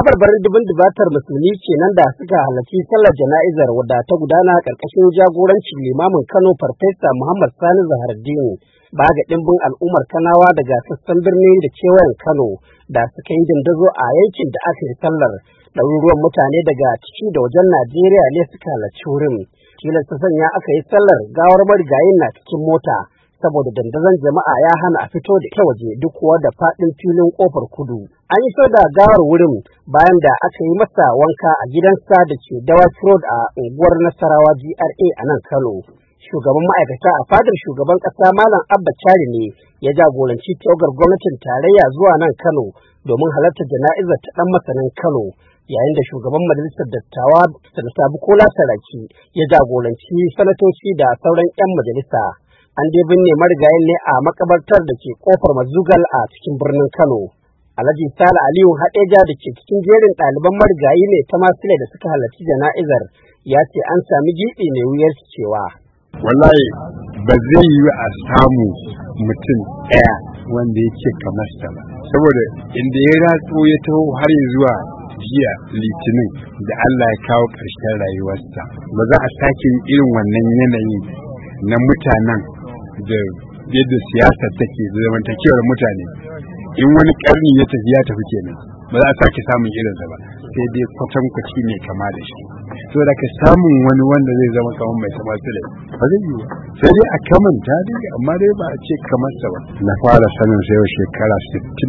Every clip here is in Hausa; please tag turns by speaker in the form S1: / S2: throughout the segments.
S1: Kabarbarin dubun-dubatar musulmi kenan da suka halarci sallar jana'izar wadda ta gudana ƙarƙashin jagorancin limamin Kano Farfesa Muhammad Sani Zahraddeen ba ga ɗimbin al'ummar Kanawa daga sassan birni da kewayen Kano da suka yi dandazo a yankin da aka yi sallar. Ɗaruruwan mutane daga ciki da wajen Najeriya ne suka halarci wurin. Tilasta sanya aka yi sallar gawar marigayin na cikin mota saboda dandazon jama'a ya hana a fito da ita waje duk kuwa da faɗin filin ƙofar kudu. An yi da gawar wurin bayan da aka yi masa wanka a gidansa da ke Dawaki Road a unguwar Nasarawa GRA a nan Kano. Shugaban ma'aikata a fadar shugaban ƙasa Malam Abba Kyari ne ya jagoranci tawagar gwamnatin tarayya zuwa nan Kano domin halartar jana'izar ta ɗan masanin Kano, yayin da shugaban majalisar dattawa Sanata Bukola Saraki ya jagoranci sanatoci da sauran 'yan majalisa. An dai binne marigayin ne a makabartar da ke kofar Mazugal a cikin birnin Kano. Alhaji Sale Aliyu Hadeja da ke cikin jerin ɗaliban marigayi ne ta Masile da suka halarci jana'izar ya ce an sami gibi mai wuyar cewa.
S2: Wallahi ba zai yi a samu mutum ɗaya wanda yake kamar sa ba. Saboda inda ya ratso ya taho har zuwa jiya Litinin da Allah ya kawo ƙarshen rayuwarsa. Ba za a sake yin irin wannan yanayi na mutanen da yadda siyasa take da zamantakewar mutane. In wani karni ya tafi kenan ba za a sake samun irinsa ba, sai dai kwatankwaci ne kama da shi. So da ka samun wani wanda zai zama kamar mai sama su da ba zai yi ba, sai dai a kamanta dai amma dai ba a ce kamar sa ba. Na fara sanin sai yau shekara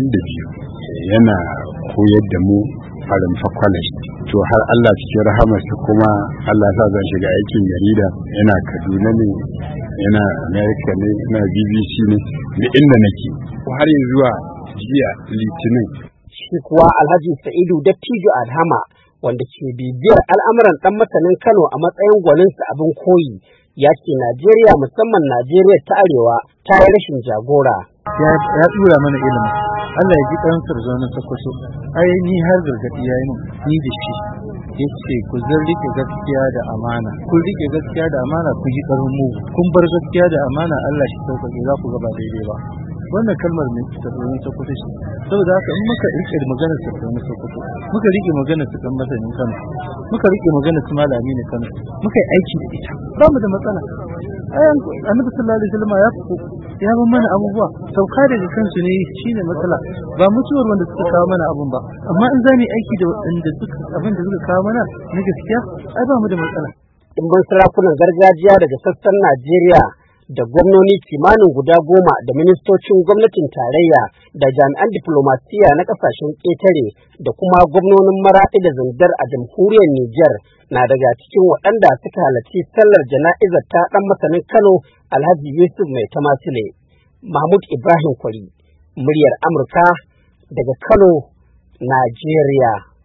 S2: 62 yana koyar da mu farin fakwalai. To har Allah cikin rahamarsa kuma Allah sa zan shiga aikin jarida, yana Kaduna ne, yana America ne, yana BBC ne, da inda nake har zuwa jiya Litinin.
S1: Shi kuwa Alhaji Sa'idu Dattijo Adhama wanda ke bibiyar al'amuran ɗan masanin Kano a matsayin gwaninsa abin koyi, ya ce Najeriya musamman Najeriya ta Arewa ta yi rashin jagora.
S3: Ya tura mana ilimi. Allah ya ji ɗan Sardauna Sokoto. Ai ni har gargaɗi ya yi min ni da shi. Yace ku zan rike gaskiya da amana. Kun rike gaskiya da amana ku ji ƙarfin mugu. Kun bar gaskiya da amana Allah shi sauƙaƙe za ku ga ba daidai ba. Wannan kalmar ne Sardauna Sokoto shi. Saboda haka in muka rike maganar Sardauna Sokoto, muka rike maganar su kan masanin Kano, muka rike maganar su Malami ne Kano, muka yi aiki da ita. Ba mu da matsala. Annabi sallallahu alaihi wasallam ya ba mana abubuwa, sauka daga kansu ne shine matsala, ba mutuwar wanda suka kawo mana abun ba. Amma in za mu yi aiki da wanda abin da suka kawo mana na gaskiya, ai ba mu da matsala.
S1: Dimbin sarakunan gargajiya daga sassan Najeriya da gwamnoni kimanin guda 10 da ministocin gwamnatin tarayya da jami'an diplomasiya na kasashen ƙetare da kuma gwamnonin Maraɗi da Zandar a jamhuriyar Nijar na daga cikin waɗanda suka halarci sallar jana'izar ta ɗan masanin Kano Alhaji Yusuf Mai Tamasile. Mahmud Ibrahim Kwari, muryar Amurka daga Kano, Najeriya.